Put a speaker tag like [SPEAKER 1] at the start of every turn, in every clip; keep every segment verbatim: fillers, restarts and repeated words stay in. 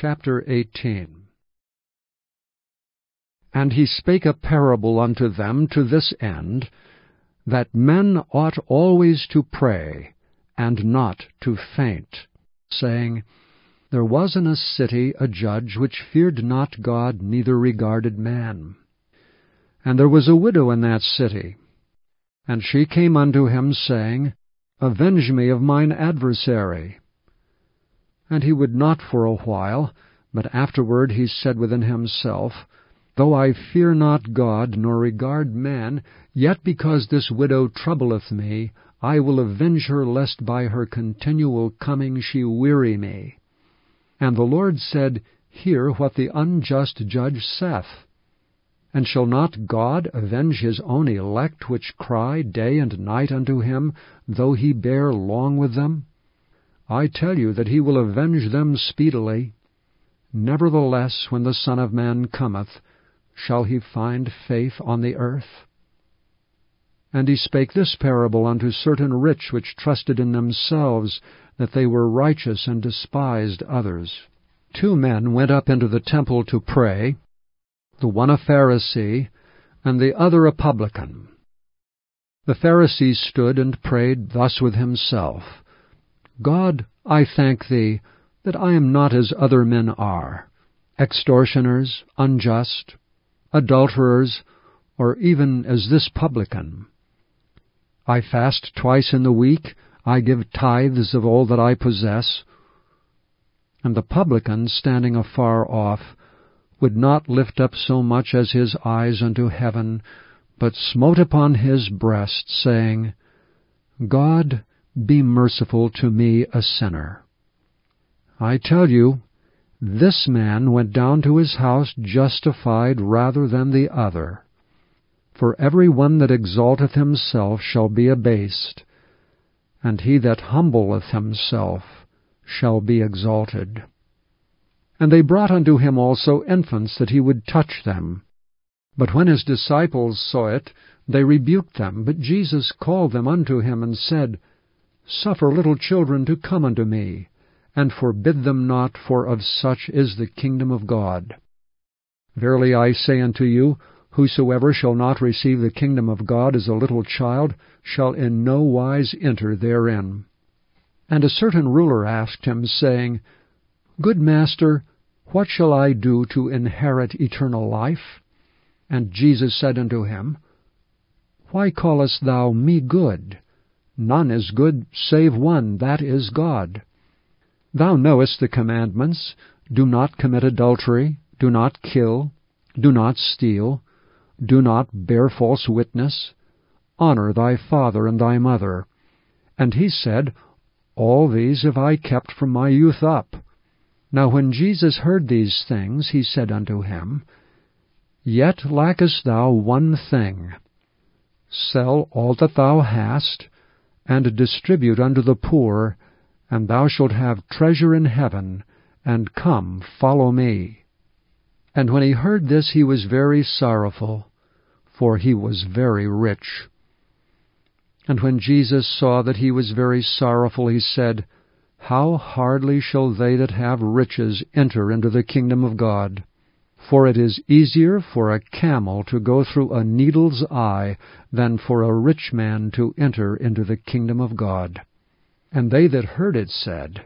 [SPEAKER 1] Chapter eighteen. And he spake a parable unto them to this end, that men ought always to pray, and not to faint, saying, There was in a city a judge which feared not God, neither regarded man. And there was a widow in that city, and she came unto him, saying, Avenge me of mine adversary. And he would not for a while, but afterward he said within himself, Though I fear not God, nor regard man, yet because this widow troubleth me, I will avenge her, lest by her continual coming she weary me. And the Lord said, Hear what the unjust judge saith. And shall not God avenge his own elect, which cry day and night unto him, though he bear long with them? I tell you that he will avenge them speedily. Nevertheless, when the Son of Man cometh, shall he find faith on the earth? And he spake this parable unto certain rich which trusted in themselves that they were righteous, and despised others. Two men went up into the temple to pray, the one a Pharisee, and the other a publican. The Pharisee stood and prayed thus with himself, God, I thank thee, that I am not as other men are, extortioners, unjust, adulterers, or even as this publican. I fast twice in the week, I give tithes of all that I possess. And the publican, standing afar off, would not lift up so much as his eyes unto heaven, but smote upon his breast, saying, God, be merciful to me, a sinner. I tell you, this man went down to his house justified rather than the other. For every one that exalteth himself shall be abased, and he that humbleth himself shall be exalted. And they brought unto him also infants, that he would touch them. But when his disciples saw it, they rebuked them. But Jesus called them unto him, and said, Suffer little children to come unto me, and forbid them not, for of such is the kingdom of God. Verily I say unto you, whosoever shall not receive the kingdom of God as a little child shall in no wise enter therein. And a certain ruler asked him, saying, Good master, what shall I do to inherit eternal life? And Jesus said unto him, Why callest thou me good? None is good save one, that is God. Thou knowest the commandments, Do not commit adultery, do not kill, do not steal, do not bear false witness, honor thy father and thy mother. And he said, All these have I kept from my youth up. Now when Jesus heard these things, he said unto him, Yet lackest thou one thing. Sell all that thou hast, and distribute unto the poor, and thou shalt have treasure in heaven, and come, follow me. And when he heard this, he was very sorrowful, for he was very rich. And when Jesus saw that he was very sorrowful, he said, How hardly shall they that have riches enter into the kingdom of God? For it is easier for a camel to go through a needle's eye than for a rich man to enter into the kingdom of God. And they that heard it said,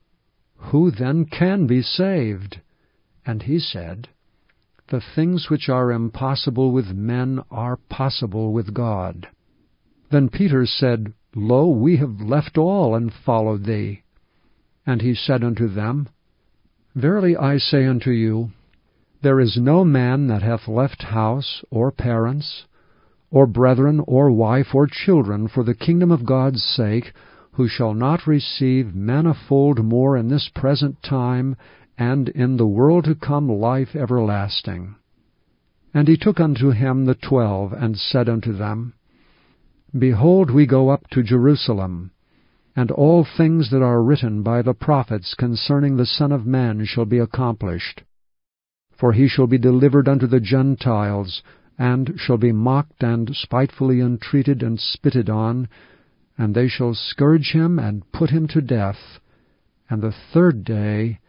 [SPEAKER 1] Who then can be saved? And he said, The things which are impossible with men are possible with God. Then Peter said, Lo, we have left all, and followed thee. And he said unto them, Verily I say unto you, There is no man that hath left house, or parents, or brethren, or wife, or children, for the kingdom of God's sake, who shall not receive manifold more in this present time, and in the world to come life everlasting. And he took unto him the twelve, and said unto them, Behold, we go up to Jerusalem, and all things that are written by the prophets concerning the Son of Man shall be accomplished. For he shall be delivered unto the Gentiles, and shall be mocked and spitefully entreated and spitted on, and they shall scourge him and put him to death, and the third day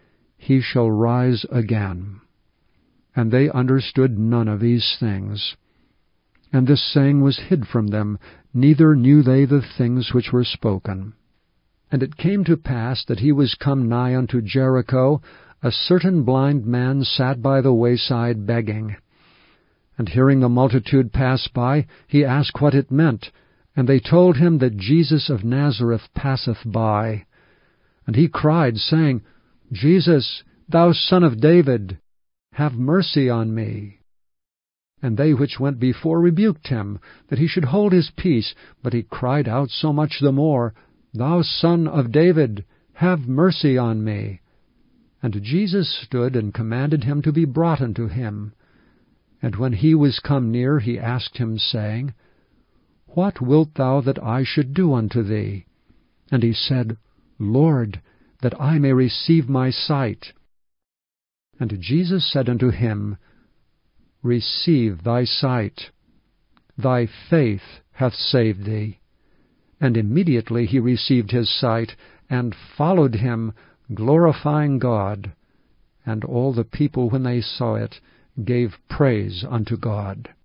[SPEAKER 1] he shall rise again. And they understood none of these things. And this saying was hid from them, neither knew they the things which were spoken. And it came to pass that he was come nigh unto Jericho, a certain blind man sat by the wayside begging. And hearing the multitude pass by, he asked what it meant. And they told him that Jesus of Nazareth passeth by. And he cried, saying, Jesus, thou Son of David, have mercy on me. And they which went before rebuked him, that he should hold his peace. But he cried out so much the more, Thou Son of David, have mercy on me. And Jesus stood and commanded him to be brought unto him. And when he was come near, he asked him, saying, What wilt thou that I should do unto thee? And he said, Lord, that I may receive my sight. And Jesus said unto him, Receive thy sight. Thy faith hath saved thee. And immediately he received his sight, and followed him, glorifying God. And all the people, when they saw it, gave praise unto God.